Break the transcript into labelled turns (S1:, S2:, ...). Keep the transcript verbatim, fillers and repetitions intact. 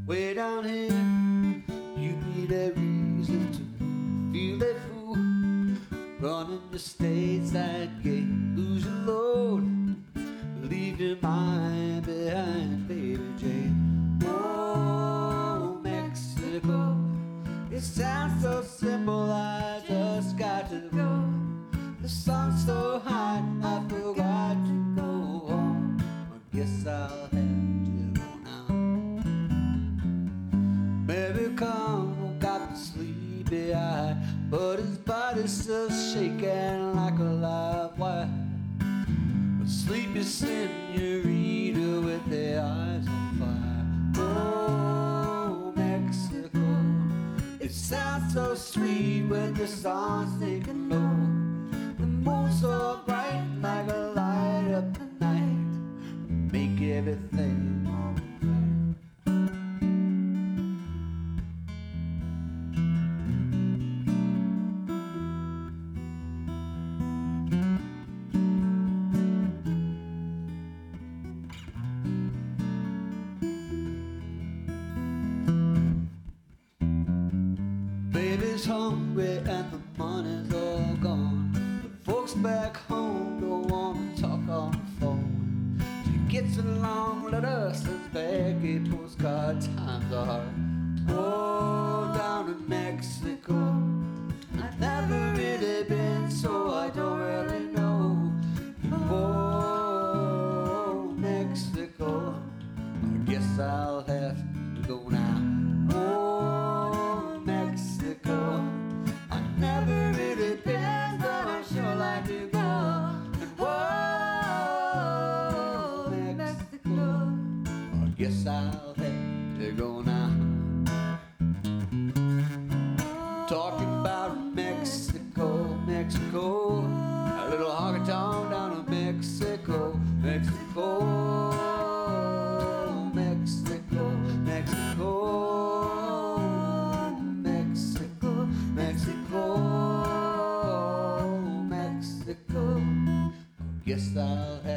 S1: way down here. You need a reason to feel a fool. Running your stateside gate, lose your load, leave your mind behind, baby Jane. Oh, Mexico, it sounds so simple, I just got to go. The sun's so hot, I forgot to go home. I guess I'll have to go now. Baby, come, got the sleepy eye, but his body's still shaking like a live wire. A sleepy senorita with their eyes on fire. Oh, Mexico, it sounds so sweet when the song's taken low. The moon's so bright like a light up the night, make everything alright. Baby's hungry and the money's all gone. The folks back home don't wanna talk on the phone. She gets a long letter, sends back a postcard, times are hard. Oh, down in Mexico, I've never really been, so I don't really know. Oh, Mexico, I guess I'll have to go now. Oh, Mexico, I've never really been, but I sure like to go. And whoa, Mexico, I guess I'll have to go now. Talking about Mexico, Mexico, a little honky tonk down in Mexico, Mexico, Mexico, Mexico. Mexico, Mexico, guess I'll have